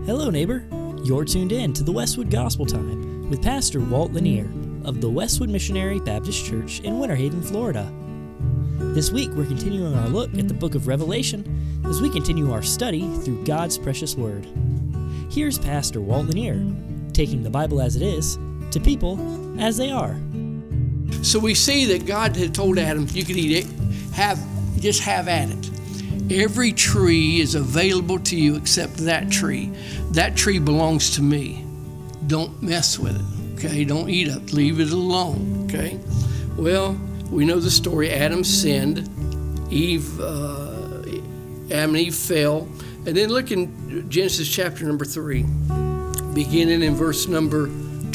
Hello, neighbor. You're tuned in to the Westwood Gospel Time with Pastor Walt Lanier of the Westwood Missionary Baptist Church in Winter Haven, Florida. This week, we're continuing our look at the book of Revelation as we continue our study through God's precious Word. Here's Pastor Walt Lanier, taking the Bible as it is to people as they are. So we see that God had told Adam, you could eat it, just have at it. Every tree is available to you except that tree. That tree belongs to me. Don't mess with it, okay? Don't eat it. Leave it alone, okay? Well, we know the story. Adam sinned. Adam and Eve fell. And then look in Genesis chapter number 3, beginning in verse number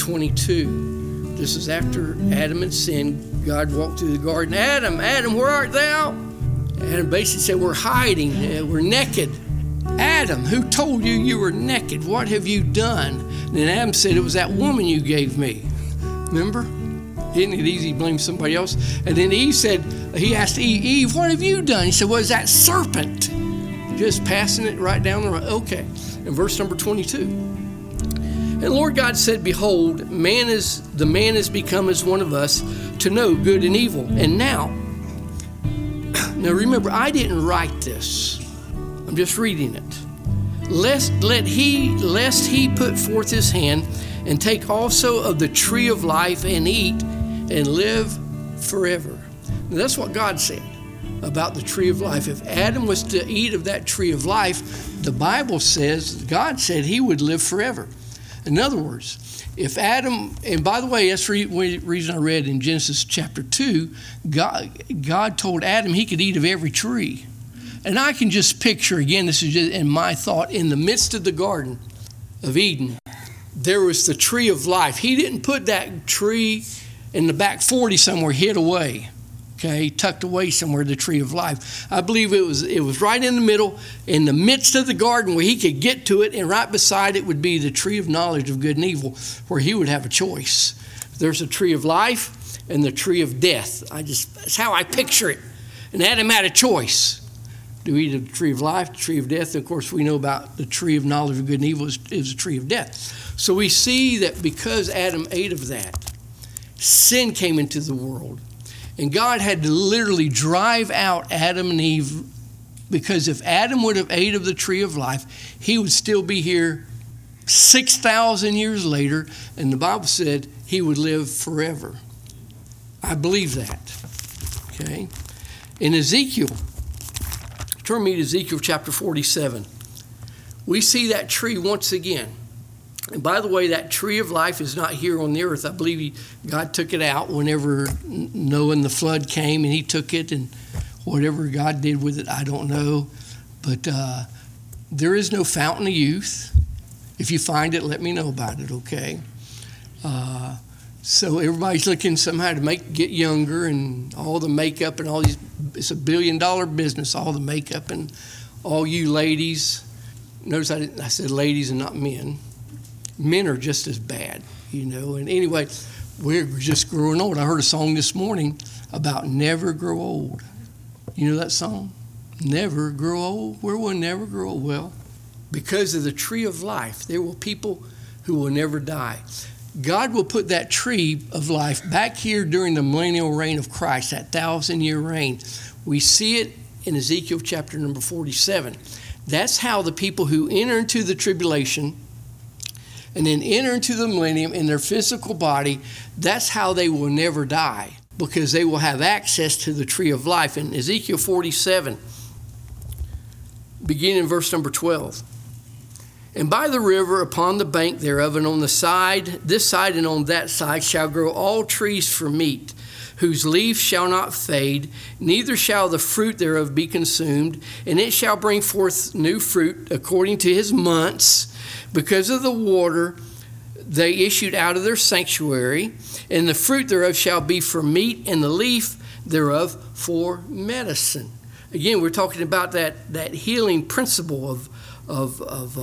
22. This is after Adam had sinned. God walked through the garden. Adam, where art thou? Adam basically said, we're hiding. We're naked. Adam, who told you you were naked? What have you done? And then Adam said, it was that woman you gave me. Remember? Isn't it easy to blame somebody else? And then Eve said, he asked Eve, what have you done? He said, what is that serpent? Just passing it right down the road. Okay. In verse number 22. And Lord God said, behold, the man is become as one of us to know good and evil. And now remember, I didn't write this. I'm just reading it. Lest he put forth his hand and take also of the tree of life and eat and live forever. Now, that's what God said about the tree of life. If Adam was to eat of that tree of life, the Bible says, God said he would live forever. In other words, if Adam, and by the way, that's the reason I read in Genesis chapter 2, God told Adam he could eat of every tree. And I can just picture, again, this is just in my thought, in the midst of the Garden of Eden, there was the tree of life. He didn't put that tree in the back 40 somewhere, hid away, okay, tucked away somewhere, the tree of life. I believe it was right in the middle, in the midst of the garden where he could get to it, and right beside it would be the tree of knowledge of good and evil, where he would have a choice. There's a tree of life and the tree of death. That's how I picture it. And Adam had a choice. Do we eat of the tree of life, the tree of death? And of course, we know about the tree of knowledge of good and evil is the tree of death. So we see that because Adam ate of that, sin came into the world. And God had to literally drive out Adam and Eve, because if Adam would have ate of the tree of life, he would still be here 6,000 years later, and the Bible said he would live forever. I believe that, okay? In Ezekiel, turn me to Ezekiel chapter 47. We see that tree once again. And by the way, that tree of life is not here on the earth. I believe God took it out whenever Noah and the flood came, and he took it, and whatever God did with it, I don't know. But there is no fountain of youth. If you find it, let me know about it, okay? So everybody's looking somehow to get younger, and all the makeup and all these. It's $1 billion business, all the makeup, and all you ladies. Notice I said ladies and not men. Men are just as bad, you know. And anyway, we're just growing old. I heard a song this morning about never grow old. You know that song? Never grow old. Where will never grow old? Well, because of the tree of life, there will people who will never die. God will put that tree of life back here during the millennial reign of Christ, that 1,000-year reign. We see it in Ezekiel chapter number 47. That's how the people who enter into the tribulation and then enter into the millennium in their physical body, that's how they will never die, because they will have access to the tree of life. In Ezekiel 47, beginning in verse number 12. And by the river upon the bank thereof, and on the side, this side and on that side, shall grow all trees for meat, whose leaf shall not fade, neither shall the fruit thereof be consumed, and it shall bring forth new fruit according to his months, because of the water they issued out of their sanctuary, and the fruit thereof shall be for meat, and the leaf thereof for medicine. Again, we're talking about that healing principle of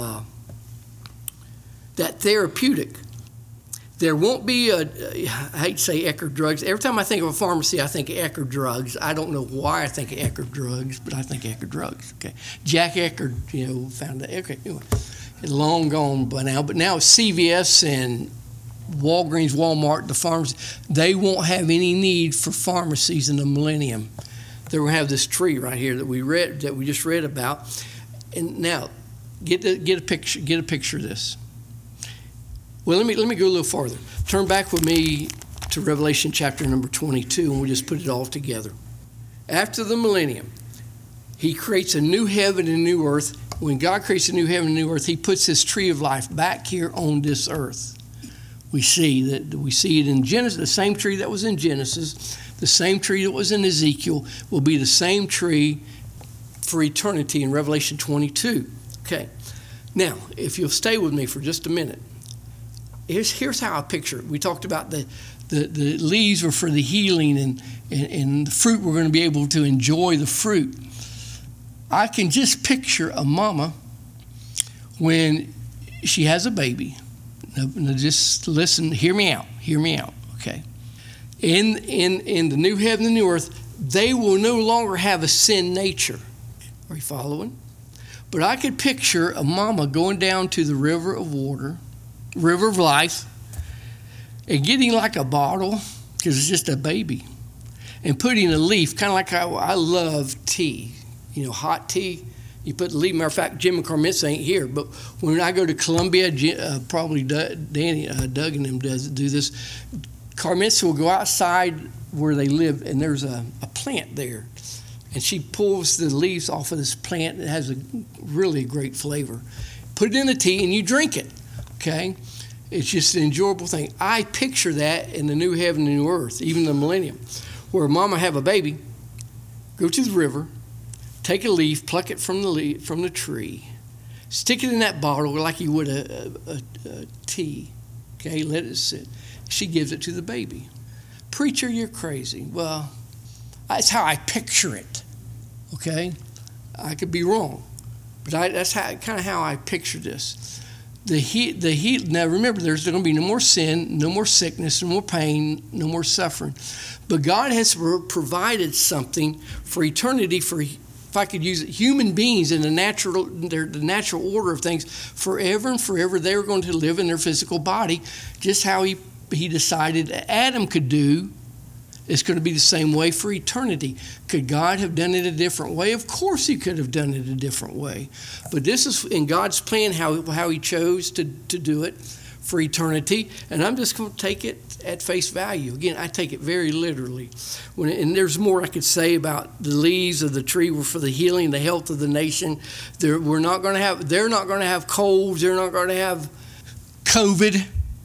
that therapeutic. There won't be I hate to say Eckerd drugs. Every time I think of a pharmacy, I think of Eckerd drugs. I don't know why I think of Eckerd drugs, but I think Eckerd drugs. Okay, Jack Eckerd, found that. Okay, anyway. long gone by now, but now CVS and Walgreens, Walmart, the farms, they won't have any need for pharmacies in the millennium. They're going to have this tree right here that we just read about. And now, get a picture of this. Well, let me go a little farther. Turn back with me to Revelation chapter number 22, and we'll just put it all together. After the millennium, he creates a new heaven and a new earth. When God creates a new heaven and a new earth, he puts his tree of life back here on this earth. We see it in Genesis, the same tree that was in Genesis, the same tree that was in Ezekiel will be the same tree for eternity in Revelation 22. Okay. Now, if you'll stay with me for just a minute, here's how I picture it. We talked about the leaves were for the healing and the fruit, we're going to be able to enjoy the fruit. I can just picture a mama when she has a baby. Now just listen, hear me out, okay? In the new heaven and new earth, they will no longer have a sin nature. Are you following? But I could picture a mama going down to the river of water, river of life, and getting like a bottle, because it's just a baby, and putting a leaf, kind of like how I love tea, hot tea. You put the leaf. Matter of fact, Jim and Carmissa ain't here, but when I go to Columbia, probably Doug and them do this. Carmissa will go outside where they live, and there's a plant there, and she pulls the leaves off of this plant. It has a really great flavor. Put it in the tea, and you drink it. Okay, it's just an enjoyable thing. I picture that in the new heaven and new earth, even the millennium, where mama have a baby, go to the river. Take a leaf, pluck it from the tree, stick it in that bottle like you would a tea. Okay, let it sit. She gives it to the baby. Preacher, you're crazy. Well, that's how I picture it. Okay, I could be wrong, but that's kind of how I picture this. The heat. Now remember, there's going to be no more sin, no more sickness, no more pain, no more suffering. But God has provided something for eternity for. If I could use it, human beings in the natural order of things, forever and forever, they were going to live in their physical body, just how he decided Adam could do. It's going to be the same way for eternity. Could God have done it a different way? Of course he could have done it a different way. But this is in God's plan how he chose to do it for eternity. And I'm just going to take it at face value. Again, I take it very literally. And there's more I could say about the leaves of the tree were for the healing, the health of the nation. They're not going to have colds. They're not going to have COVID.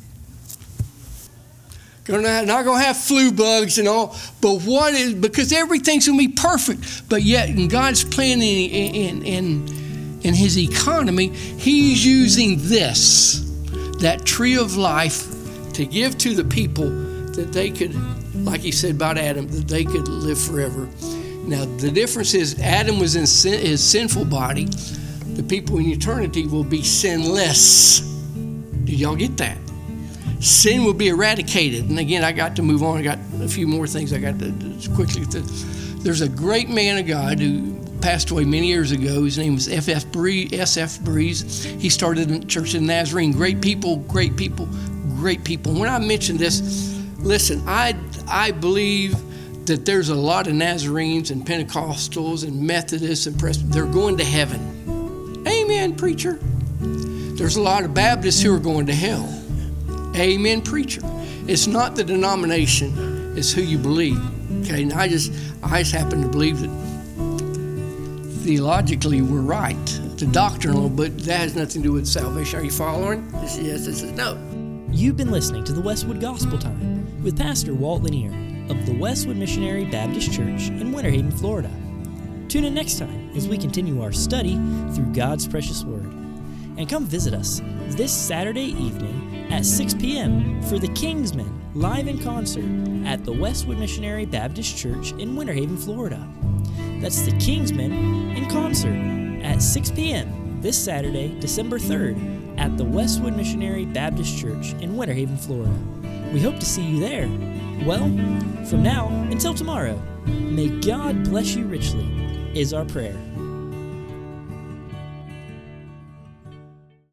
Not going to have flu bugs and all. But because everything's going to be perfect. But yet in God's plan in his economy, he's using that tree of life, to give to the people that they could, like he said about Adam, that they could live forever. Now, the difference is Adam was in his sinful body. The people in eternity will be sinless. Did y'all get that? Sin will be eradicated. And again, I got to move on. I got a few more things I got to quickly. There's a great man of God who passed away many years ago. His name was S.F. Breeze. He started a church in Nazarene. Great people. When I mention this, listen, I believe that there's a lot of Nazarenes and Pentecostals and Methodists and Presbyterians. They're going to heaven. Amen, preacher. There's a lot of Baptists who are going to hell. Amen, preacher. It's not the denomination, it's who you believe. Okay, and I just happen to believe that theologically we're right. The doctrinal, but that has nothing to do with salvation. Are you following? Yes, this is no. You've been listening to the Westwood Gospel Time with Pastor Walt Lanier of the Westwood Missionary Baptist Church in Winter Haven, Florida. Tune in next time as we continue our study through God's precious Word. And come visit us this Saturday evening at 6 p.m. for the Kingsmen live in concert at the Westwood Missionary Baptist Church in Winter Haven, Florida. That's the Kingsmen in concert at 6 p.m. this Saturday, December 3rd, at the Westwood Missionary Baptist Church in Winter Haven, Florida. We hope to see you there. Well, from now until tomorrow, may God bless you richly, is our prayer.